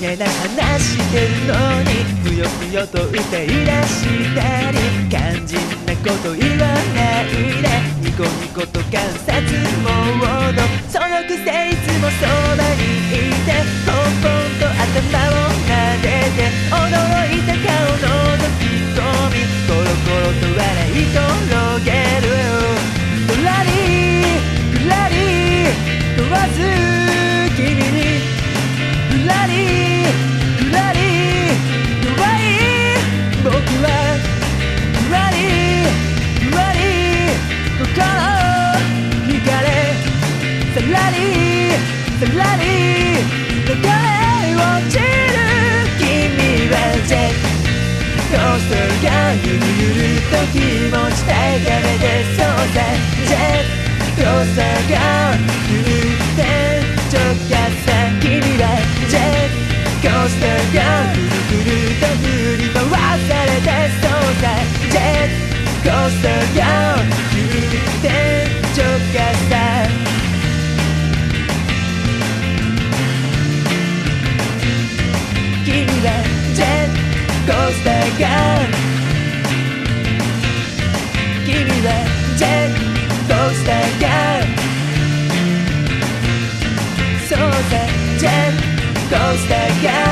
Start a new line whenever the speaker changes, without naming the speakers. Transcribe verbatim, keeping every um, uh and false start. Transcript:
げな話してるのにぷよぷよと歌い出したり肝心なこと言わないでニコニコと観察モードそのくせいつもそばにいてポンポンと頭を撫でて驚いた顔の覗き込みコロコロと笑い転げるふらりふらり問わず君にふらりふらり弱い僕はふわりふわり心惹かれさらりさらり流れ落ちる君はジェットコースターがゆるゆると気持ち高めてそうさジェットコースターがゆるってちょっかさ君はジェットコースターがくるくると振り回されてそうさジェットコースターがゆるってちょっかさ君はジェットコースターが君はジェットコースターがそうさジェットコースターが